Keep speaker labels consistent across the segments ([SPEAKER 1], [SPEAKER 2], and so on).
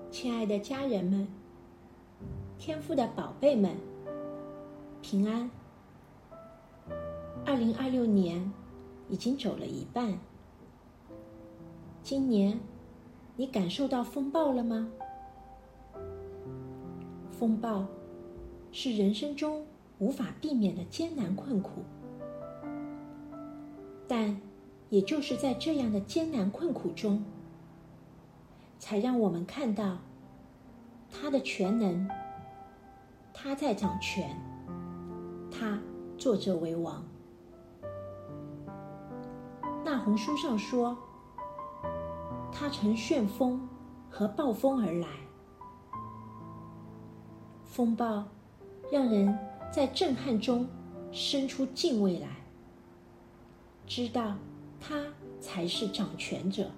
[SPEAKER 1] 亲爱的家人们，天父的宝贝们，平安。2026年已经走了一半，今年你感受到风暴了吗？风暴是人生中无法避免的艰难困苦，但也就是在这样的艰难困苦中，才让我们看到他的全能，他在掌权，他坐着为王。那鸿书上说，他乘旋风和暴风而来。风暴让人在震撼中生出敬畏来，知道他才是掌权者。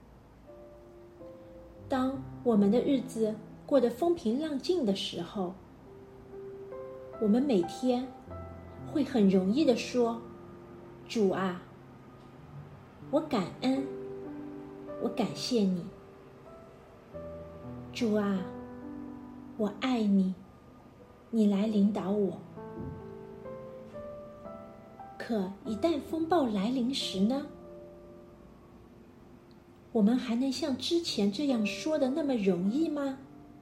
[SPEAKER 1] 当我们的日子过得风平浪静的时候，我们每天会很容易地说，主啊，我感恩，我感谢你。主啊，我爱你，你来领导我。可一旦风暴来临时呢？我们还能像之前这样说的那么容易吗？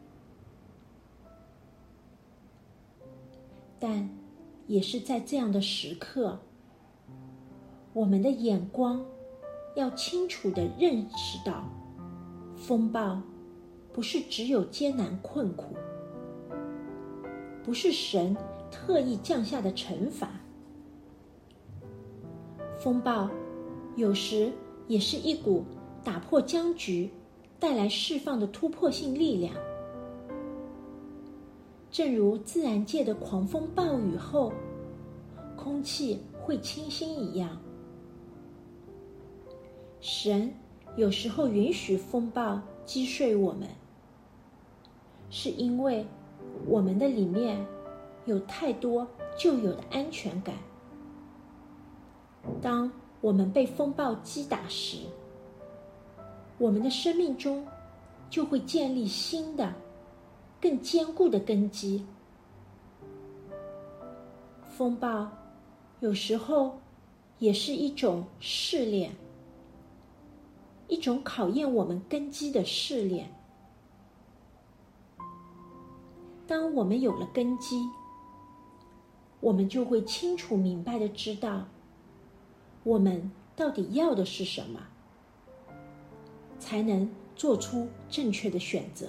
[SPEAKER 1] 但也是在这样的时刻，我们的眼光要清楚地认识到，风暴不是只有艰难困苦，不是神特意降下的惩罚。风暴有时也是一股打破僵局、带来释放的突破性力量。正如自然界的狂风暴雨后，空气会清新一样，神有时候允许风暴击碎我们，是因为我们的里面有太多旧有的安全感。当我们被风暴击打时，我们的生命中就会建立新的更坚固的根基。风暴有时候也是一种试炼，一种考验我们根基的试炼。当我们有了根基，我们就会清楚明白地知道我们到底要的是什么，才能做出正确的选择。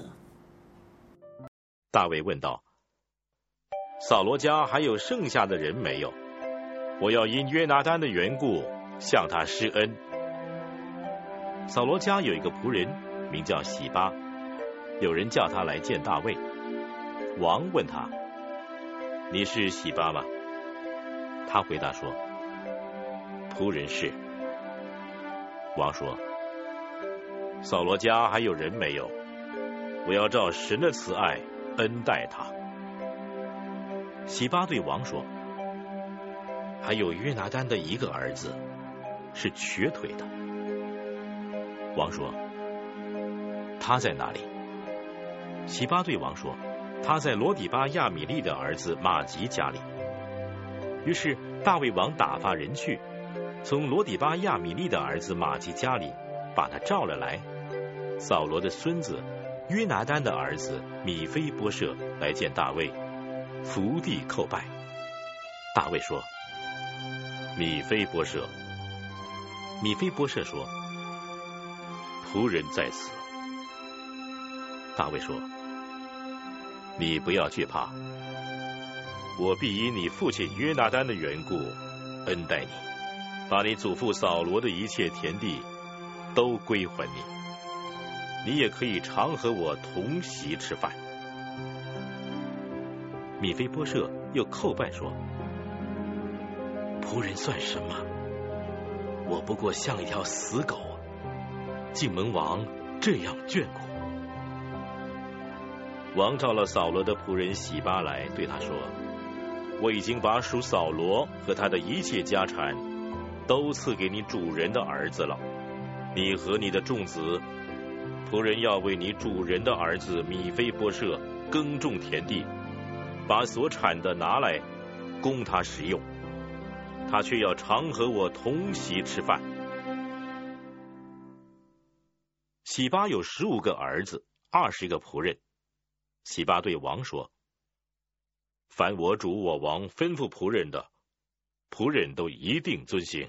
[SPEAKER 2] 大卫问道，扫罗家还有剩下的人没有？我要因约拿单的缘故向他施恩。扫罗家有一个仆人名叫洗巴，有人叫他来见大卫。王问他，你是洗巴吗？他回答说，仆人是。王说，扫罗家还有人没有？我要照神的慈爱恩待他。洗巴对王说，还有约拿单的一个儿子是瘸腿的。王说，他在哪里？洗巴对王说，他在罗底巴亚米利的儿子马吉家里。于是大卫王打发人去，从罗底巴亚米利的儿子马吉家里把他召了来。扫罗的孙子约拿单的儿子米非波设来见大卫，伏地叩拜。大卫说，米非波设。米非波设说，仆人在此。大卫说，你不要惧怕，我必因你父亲约拿单的缘故恩待你，把你祖父扫罗的一切田地都归还你，你也可以常和我同席吃饭。米非波设又叩拜说，仆人算什么？我不过像一条死狗，竟蒙王这样眷顾。王召了扫罗的仆人洗巴来，对他说，我已经把属扫罗和他的一切家产都赐给你主人的儿子了，你和你的众子仆人要为你主人的儿子米非波设耕种田地，把所产的拿来供他食用，他却要常和我同席吃饭。洗巴有15个儿子，20个仆人。洗巴对王说：凡我主我王吩咐仆人的，仆人都一定遵行。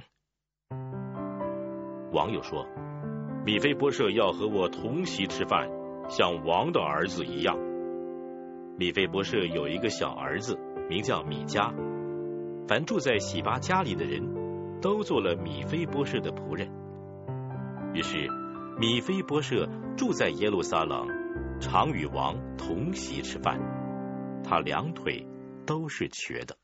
[SPEAKER 2] 王又说：米非波设要和我同席吃饭，像王的儿子一样。米非波设有一个小儿子，名叫米迦。凡住在洗巴家里的人，都做了米非波设的仆人。于是米非波设住在耶路撒冷，常与王同席吃饭，他2腿都是瘸的。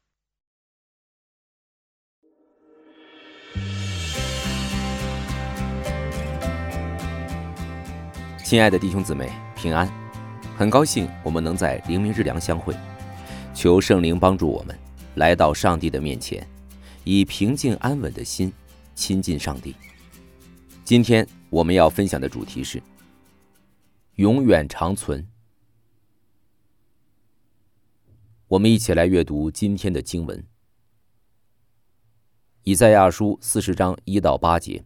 [SPEAKER 3] 亲爱的弟兄姊妹，平安！很高兴我们能在灵明日粮相会，求圣灵帮助我们来到上帝的面前，以平静安稳的心亲近上帝。今天我们要分享的主题是永远长存。我们一起来阅读今天的经文，以赛亚书40章1到8节。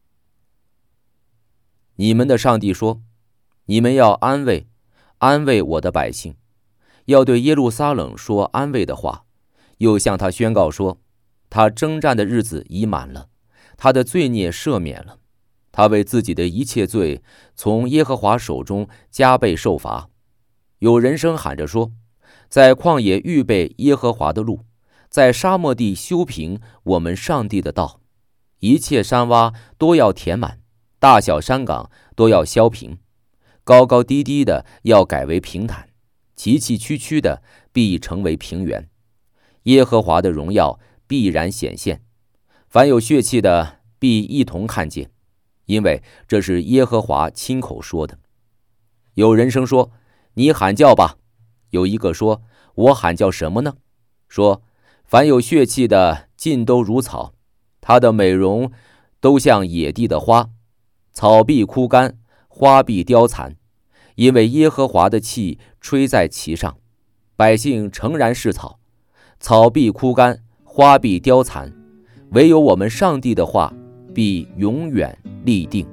[SPEAKER 3] 你们的上帝说，你们要安慰我的百姓，要对耶路撒冷说安慰的话，又向他宣告说，他征战的日子已满了，他的罪孽赦免了，他为自己的一切罪从耶和华手中加倍受罚。有人声喊着说，在旷野预备耶和华的路，在沙漠地修平我们上帝的道，一切山洼都要填满，大小山岗都要削平，高高低低的要改为平坦，崎崎岖岖的必成为平原。耶和华的荣耀必然显现，凡有血气的必一同看见，因为这是耶和华亲口说的。有人声说，你喊叫吧。有一个说，我喊叫什么呢？说，凡有血气的尽都如草，它的美容都像野地的花，草必枯干，花必凋残，因为耶和华的气吹在其上。百姓诚然是草，草必枯干，花必凋残，唯有我们上帝的话必永远立定。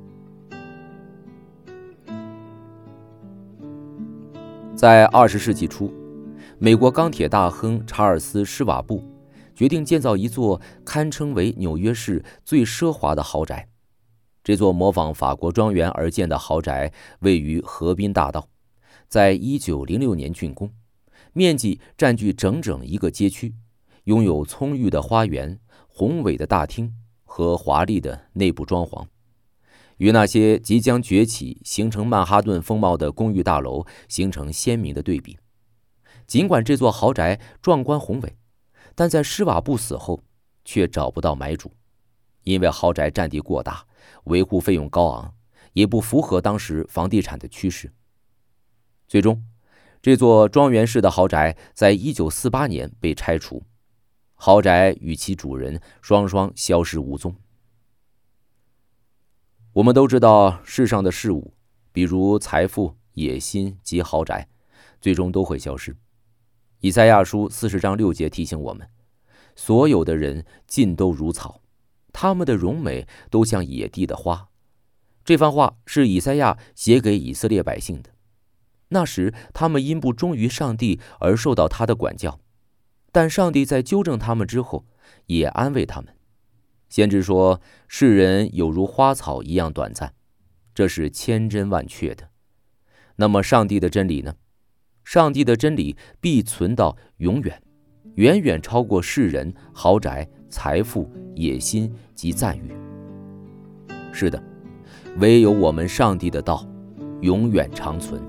[SPEAKER 3] 在20世纪初，美国钢铁大亨查尔斯·施瓦布决定建造一座堪称为纽约市最奢华的豪宅。这座模仿法国庄园而建的豪宅位于河滨大道，在1906年竣工，面积占据整整一个街区，拥有葱郁的花园、宏伟的大厅和华丽的内部装潢，与那些即将崛起形成曼哈顿风貌的公寓大楼形成鲜明的对比。尽管这座豪宅壮观宏伟，但在施瓦布死后却找不到买主，因为豪宅占地过大，维护费用高昂，也不符合当时房地产的趋势。最终，这座庄园式的豪宅在1948年被拆除，豪宅与其主人双双消失无踪。我们都知道，世上的事物，比如财富、野心及豪宅，最终都会消失。以赛亚书40章6节提醒我们，所有的人尽都如草，他们的荣美都像野地的花。这番话是以赛亚写给以色列百姓的。那时他们因不忠于上帝而受到他的管教，但上帝在纠正他们之后也安慰他们。先知说，世人有如花草一样短暂，这是千真万确的。那么上帝的真理呢？上帝的真理必存到永远，远远超过世人、豪宅、财富、野心及赞誉。是的，唯有我们上帝的道永远长存。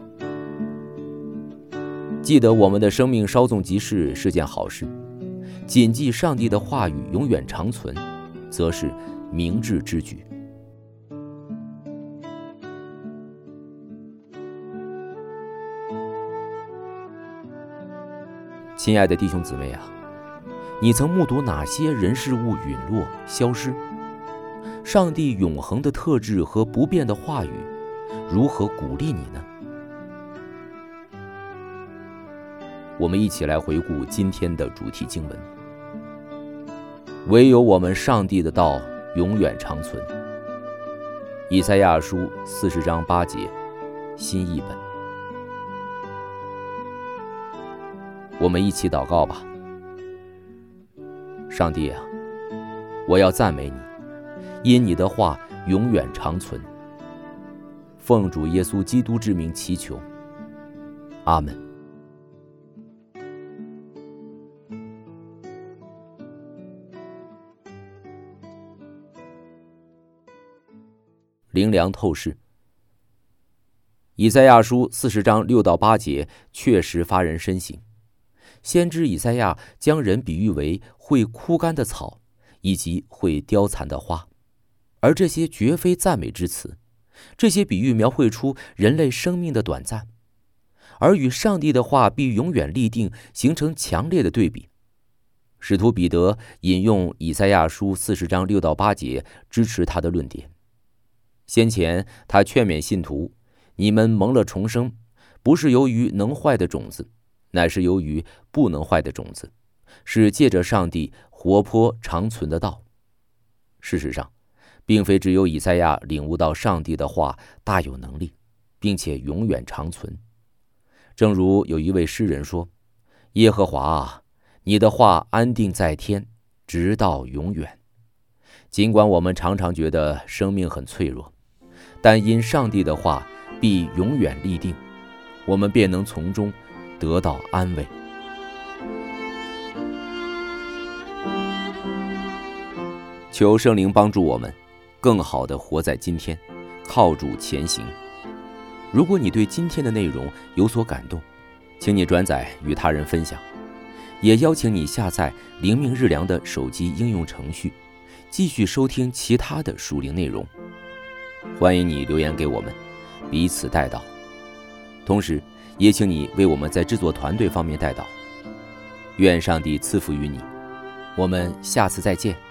[SPEAKER 3] 记得我们的生命稍纵即逝是件好事，谨记上帝的话语永远长存，则是明智之举。亲爱的弟兄姊妹啊，你曾目睹哪些人事物陨落消失？上帝永恒的特质和不变的话语， 如何鼓励你呢？我们一起来回顾今天的主题经文。唯有我们上帝的道永远长存。以赛亚书40章8节，新译本。我们一起祷告吧。上帝啊，我要赞美你，因你的话永远长存。奉主耶稣基督之名祈求，阿们。灵粮透视。以赛亚书40章6到8节确实发人深省。先知以赛亚将人比喻为会枯干的草，以及会凋残的花，而这些绝非赞美之词。这些比喻描绘出人类生命的短暂，而与上帝的话必永远立定形成强烈的对比。使徒彼得引用以赛亚书40章6到8节支持他的论点。先前他劝勉信徒，你们蒙了重生，不是由于能坏的种子，乃是由于不能坏的种子，是借着上帝活泼长存的道。事实上，并非只有以赛亚领悟到上帝的话大有能力，并且永远长存。正如有一位诗人说，耶和华啊，你的话安定在天，直到永远。尽管我们常常觉得生命很脆弱，但因上帝的话必永远立定，我们便能从中得到安慰。求圣灵帮助我们更好地活在今天，靠主前行。如果你对今天的内容有所感动，请你转载与他人分享，也邀请你下载灵命日粮的手机应用程序，继续收听其他的属灵内容。欢迎你留言给我们，彼此代祷。同时也请你为我们在制作团队方面代祷。愿上帝赐福于你，我们下次再见。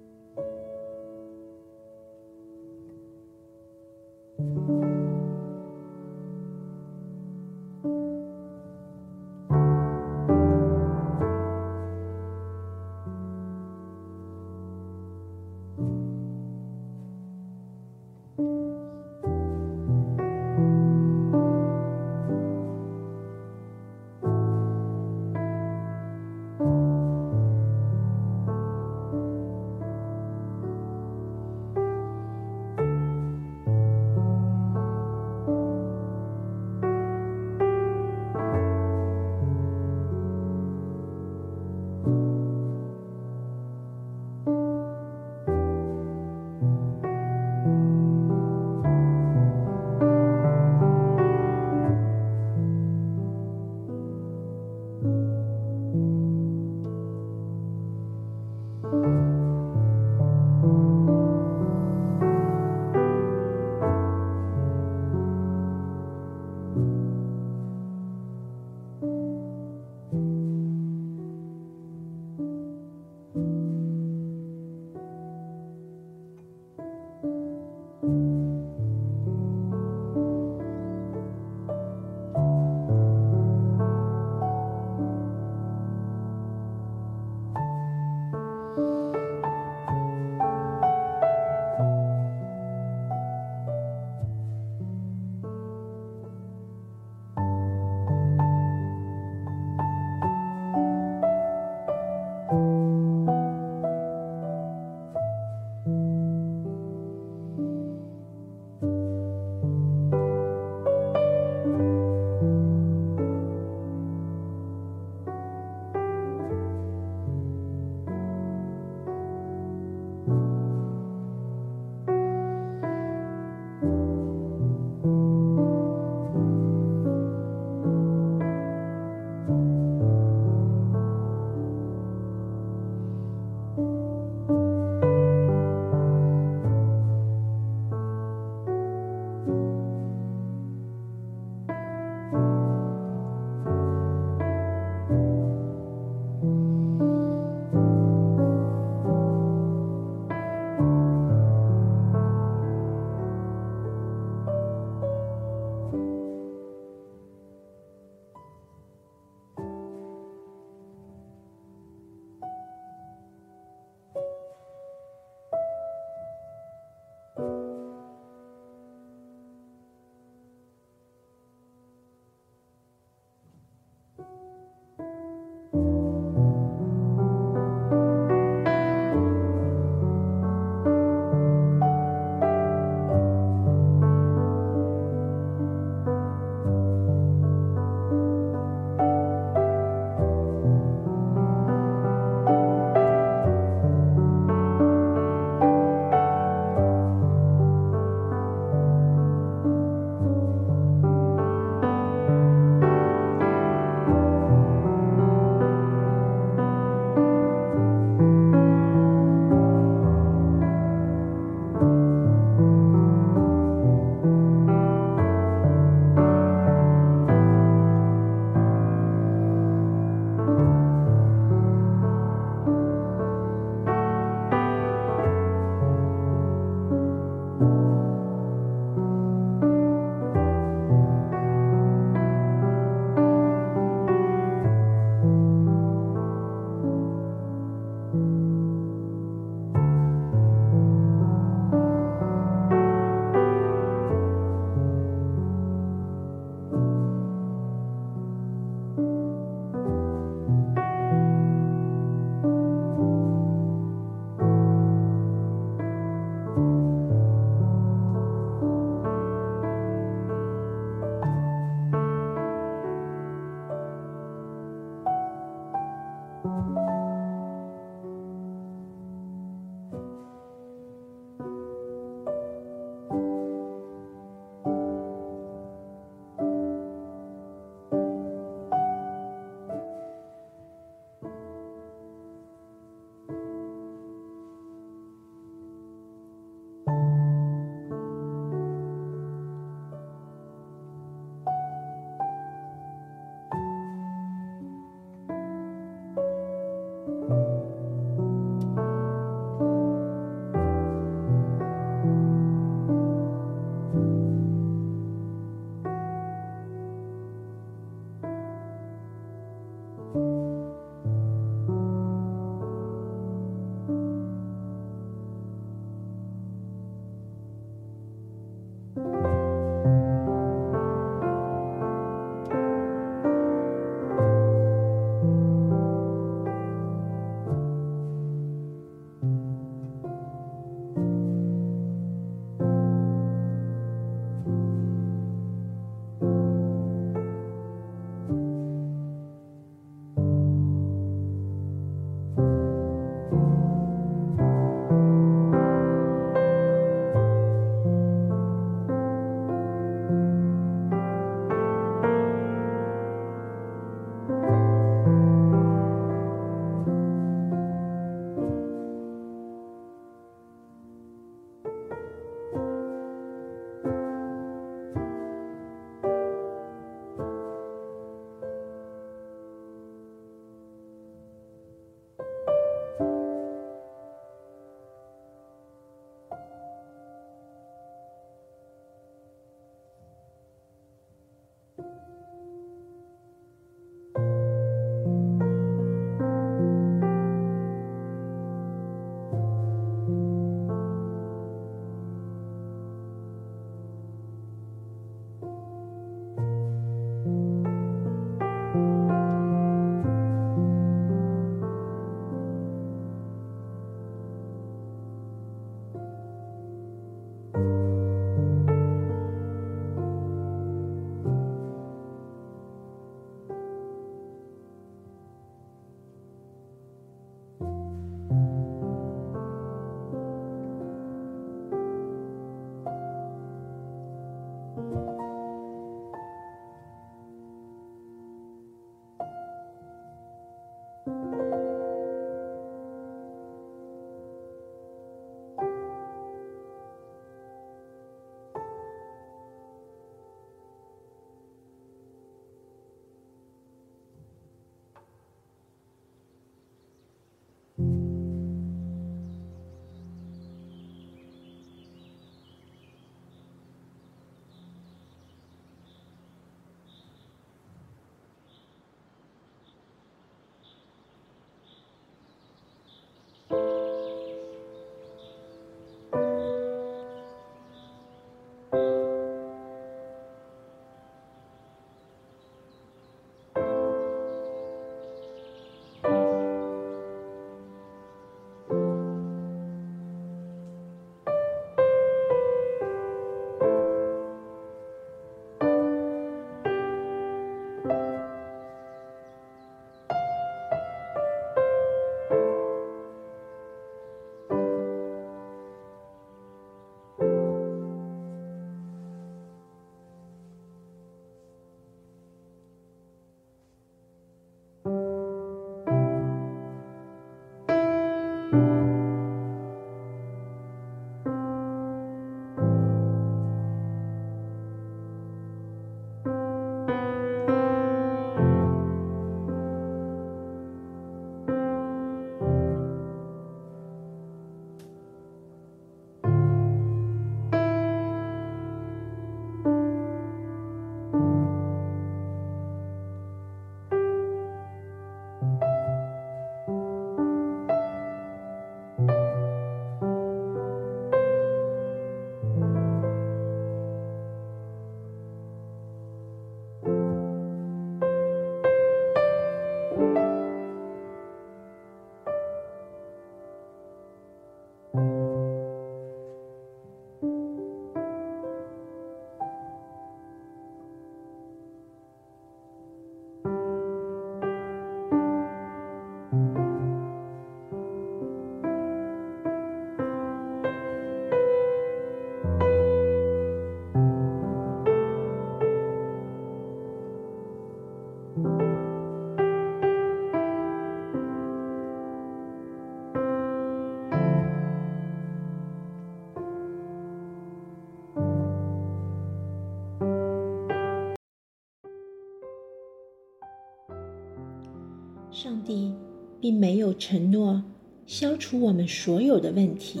[SPEAKER 1] 上帝并没有承诺消除我们所有的问题，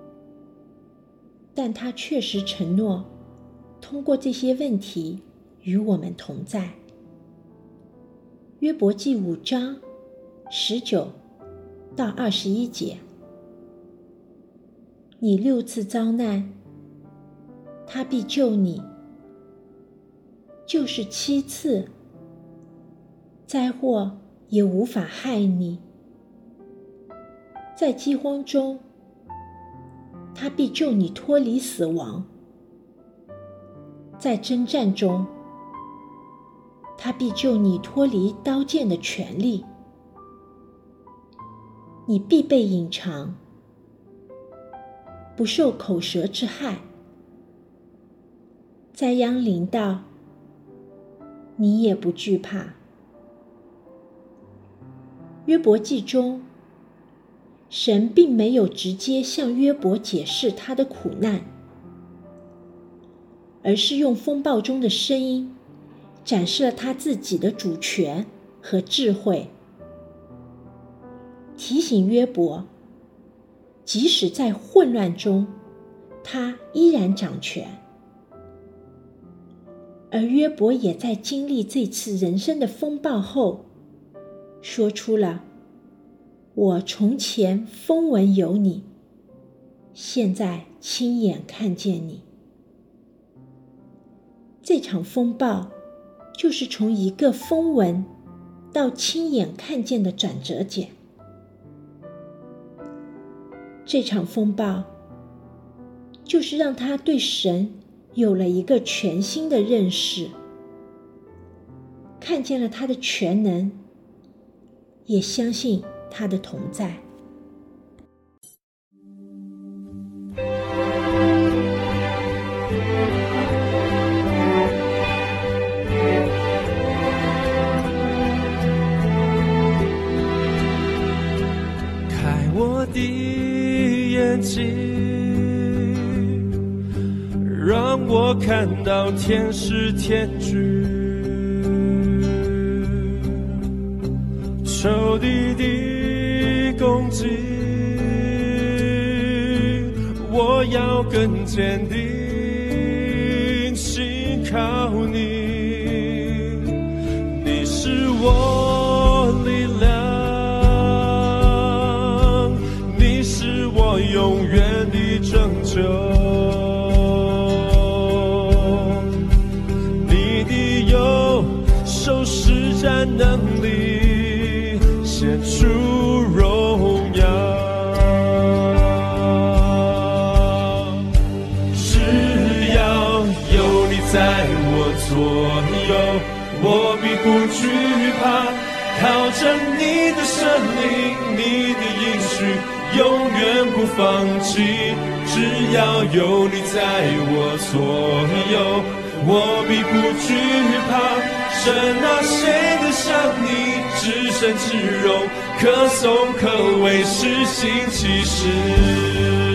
[SPEAKER 1] 但他确实承诺通过这些问题与我们同在。约伯记5章19到21节，你6次遭难，他必救你；就是7次，灾祸也无法害你。在饥荒中，他必救你脱离死亡；在征战中，他必救你脱离刀剑的权利。你必被隐藏，不受口舌之害；灾殃临到，你也不惧怕。约伯记中，神并没有直接向约伯解释他的苦难，而是用风暴中的声音展示了他自己的主权和智慧，提醒约伯，即使在混乱中，他依然掌权。而约伯也在经历这次人生的风暴后，说出了我从前风闻有你，现在亲眼看见你。这场风暴就是从一个风闻到亲眼看见的转折点。这场风暴就是让他对神有了一个全新的认识，看见了他的全能，也相信他的同在。
[SPEAKER 4] 迹，让我看到天使天军，仇敌的攻击，我要更坚定，信靠你，你是我力量，你是我永远的拯救，你的右手施展能力，显出荣耀。只要有你在我左右，我必不惧怕，靠着你的圣灵，你的应许永远不放弃。只要有你在我左右，我必不惧怕。神啊，谁能像你至圣至荣，可颂可畏，是新奇事。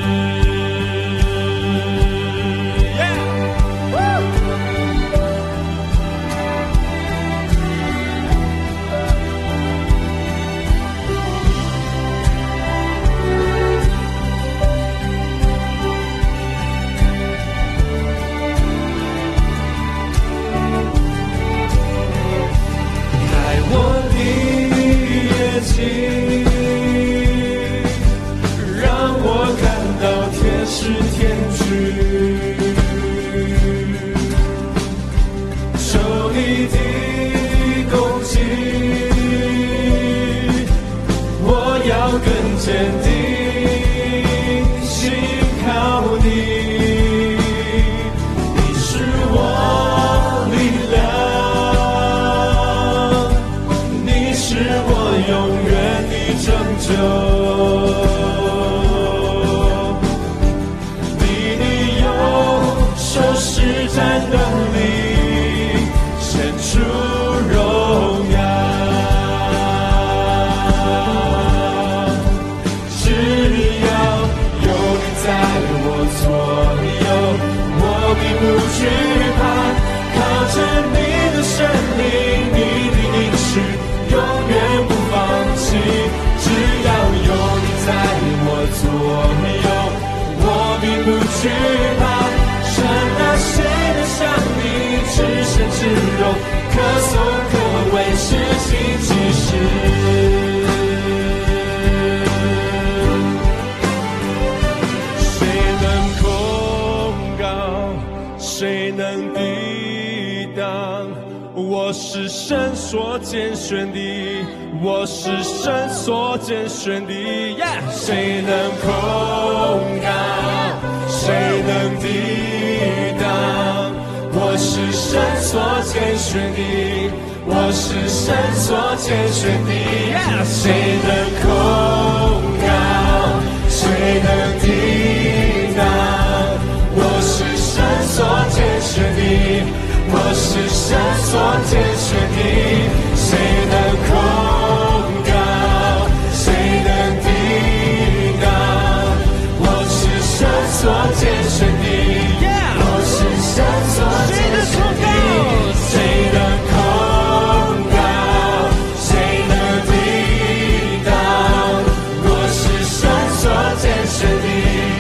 [SPEAKER 4] 让我看到天使天军，受你的攻击，我要更坚定，信靠你，你是我力量，你是我永远的拯救。能力显出荣耀，只要有你在我左右，我必不惧怕，靠着你的圣灵，你的应许永远不放弃。只要有你在我左右，我必不惧怕。神啊，谁能像你至圣至荣，可颂可畏，是新奇事。谁能控告？谁能抵挡？我是神所拣选的，我是神所拣选的。谁能控告？谁能抵挡？我是神所拣选的，我是神所拣选的。谁能控告？谁能抵挡？我是神所拣选的，我是神所拣选的。谁能控告？谁能抵挡？我是神所拣选的，我是神所拣选的。谁能控告？谁能抵挡？我是神所拣选的。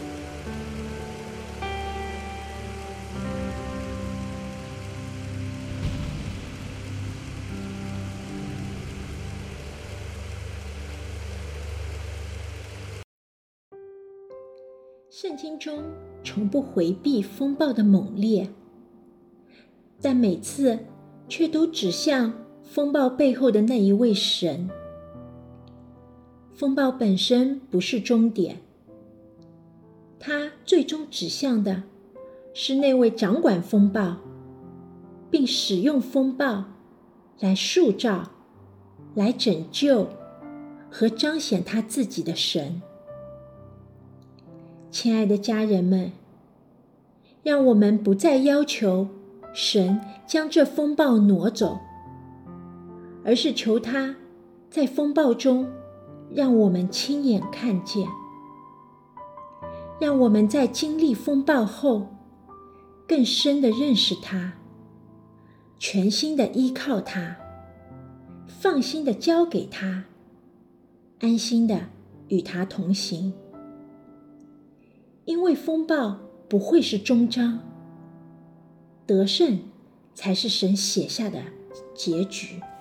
[SPEAKER 1] 圣经中从不回避风暴的猛烈，但每次却都指向风暴背后的那一位神。风暴本身不是终点，它最终指向的是那位掌管风暴，并使用风暴来塑造、来拯救和彰显他自己的神。亲爱的家人们，让我们不再要求神将这风暴挪走，而是求他在风暴中让我们亲眼看见，让我们在经历风暴后更深地认识他，全心地依靠他，放心地交给他，安心地与他同行。因为风暴不会是终章，得胜才是神写下的结局。